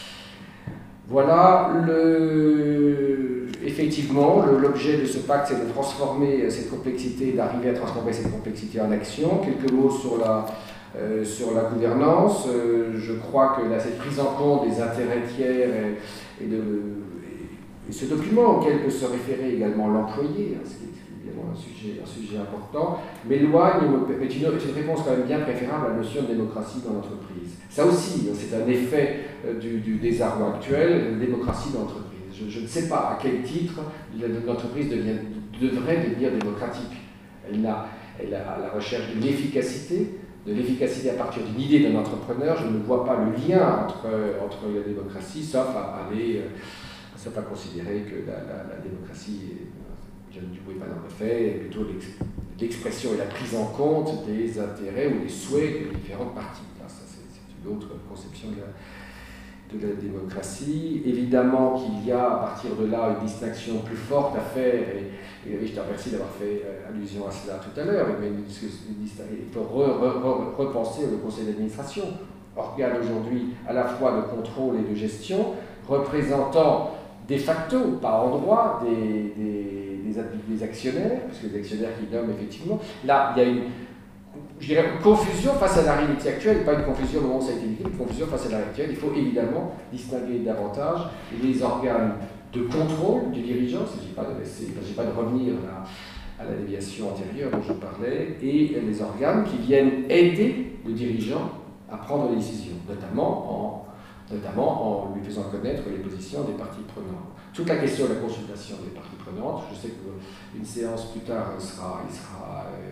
Speaker 1: Voilà, le... effectivement, l'objet de ce pacte, c'est de transformer cette complexité, d'arriver à transformer cette complexité en action. Quelques mots sur la, euh, sur la gouvernance. Euh, je crois que là, cette prise en compte des intérêts tiers et, et, de, et, et ce document auquel peut se référer également l'employé, hein, ce qui est évidemment un sujet, un sujet important, m'éloigne, est une, une réponse quand même bien préférable à la notion de démocratie dans l'entreprise. Ça aussi, c'est un effet du, du désarroi actuel, la démocratie dans l'entreprise. Je, je ne sais pas à quel titre l'entreprise devrait devenir démocratique. Elle a, elle a la recherche de l'efficacité, de l'efficacité à partir d'une idée d'un entrepreneur. Je ne vois pas le lien entre, entre la démocratie, sauf à aller, sauf à considérer que la, la, la démocratie, je ne dis pas dans le fait, est plutôt l'expression et la prise en compte des intérêts ou des souhaits des différentes parties. C'est une autre conception de la, de la démocratie. Évidemment qu'il y a à partir de là une distinction plus forte à faire, et, et je te remercie d'avoir fait allusion à cela tout à l'heure, mais il faut re, re, re, repenser le conseil d'administration, organe aujourd'hui à la fois de contrôle et de gestion, représentant de facto, pas en droit, des, des, des, des actionnaires, parce que les actionnaires qui nomment effectivement, là il y a une je dirais, une confusion face à la réalité actuelle, pas une confusion au moment où ça a été dit, une confusion face à la réalité actuelle. Il faut évidemment distinguer davantage les organes de contrôle du dirigeant, il ne s'agit pas de laisser, il ne s'agit pas de revenir à la, à la déviation antérieure dont je parlais, et les organes qui viennent aider le dirigeant à prendre des décisions, notamment en, notamment en lui faisant connaître les positions des parties prenantes. Toute la question de la consultation des parties prenantes, je sais qu'une séance plus tard, il sera, il sera euh,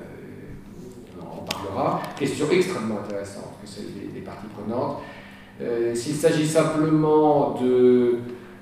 Speaker 1: on parlera. Question extrêmement intéressante, que c'est des, des parties prenantes. Euh, S'il s'agit simplement de,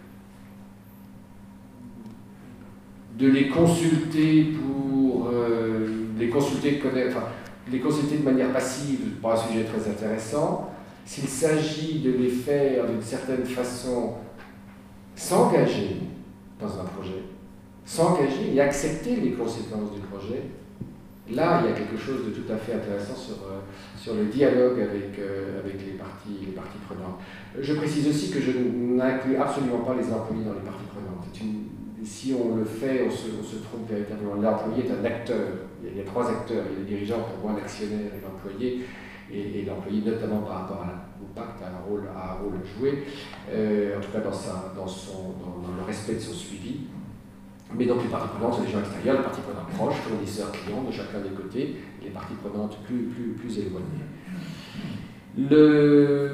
Speaker 1: de les consulter pour euh, les consulter, enfin, les consulter de manière passive, c'est pas un sujet très intéressant. S'il s'agit de les faire d'une certaine façon s'engager dans un projet, s'engager et accepter les conséquences du projet, là, il y a quelque chose de tout à fait intéressant sur, euh, sur le dialogue avec, euh, avec les, parties, les parties prenantes. Je précise aussi que je n'inclus absolument pas les employés dans les parties prenantes. Une, si on le fait, on se, on se trompe véritablement. L'employé est un acteur. Il y, a, il y a trois acteurs. Il y a le dirigeant, pour moi, l'actionnaire et l'employé. Et, et l'employé, notamment par rapport à la, au pacte, a un rôle, a un rôle à jouer, euh, en tout cas dans, sa, dans, son, dans, dans le respect de son suivi. Mais donc les parties prenantes sont des gens extérieurs, les parties prenantes proches, fournisseurs, clients de chacun des côtés, et les parties prenantes plus, plus, plus éloignées. Le...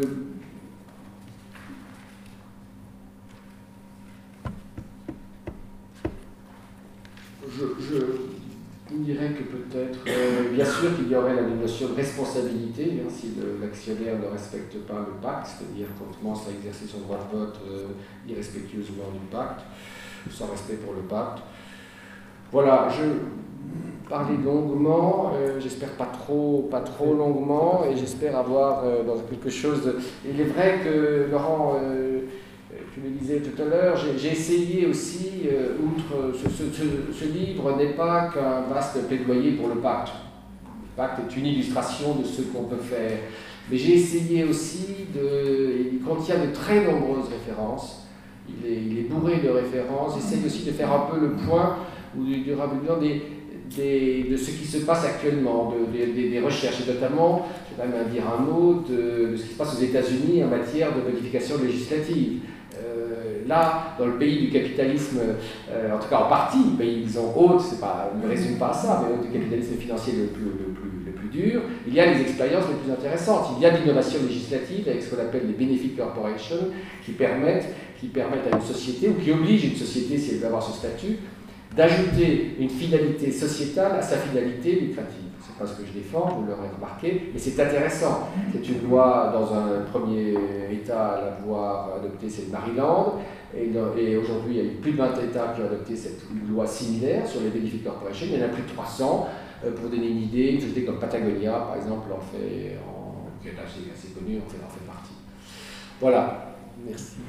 Speaker 1: Je, je dirais que peut-être, euh, bien sûr qu'il y aurait la notion notion de responsabilité, hein, si l'actionnaire ne respecte pas le pacte, c'est-à-dire qu'on commence à exercer son droit de vote euh, irrespectueusement du pacte, sans respect pour le pacte. Voilà, je parlais longuement, euh, j'espère pas trop, pas trop longuement, et j'espère avoir euh, dans quelque chose de... Il est vrai que, Laurent, euh, tu le disais tout à l'heure, j'ai essayé aussi, euh, outre ce, ce, ce, ce livre n'est pas qu'un vaste plaidoyer pour le pacte. Le pacte est une illustration de ce qu'on peut faire. Mais j'ai essayé aussi de... Il contient de très nombreuses références. Il est, il est bourré de références. J'essaye aussi de faire un peu le point ou durablement des, des, de ce qui se passe actuellement, de, de, des, des recherches, et notamment, je vais même dire un mot, de, de ce qui se passe aux États-Unis en matière de modification législative. Euh, là, dans le pays du capitalisme, euh, en tout cas en partie, le pays, disons, haute, c'est pas, ne résume pas à ça, mais haute du capitalisme financier le plus, le, plus, le plus dur, il y a des expériences les plus intéressantes. Il y a l'innovation législative avec ce qu'on appelle les benefit corporations qui permettent, qui permettent à une société, ou qui obligent une société, si elle veut avoir ce statut, d'ajouter une finalité sociétale à sa finalité lucrative. C'est pas ce que je défends, vous l'aurez remarqué, mais c'est intéressant. C'est une loi, dans un premier État à l'avoir adoptée, c'est le Maryland, et, et aujourd'hui, il y a eu plus de vingt États qui ont adopté cette loi similaire sur les benefit corporations. Il y en a plus de trois cents. Pour donner une idée, une société comme Patagonia, par exemple, en fait, en, qui est assez, assez connue, en fait, en fait partie. Voilà, merci.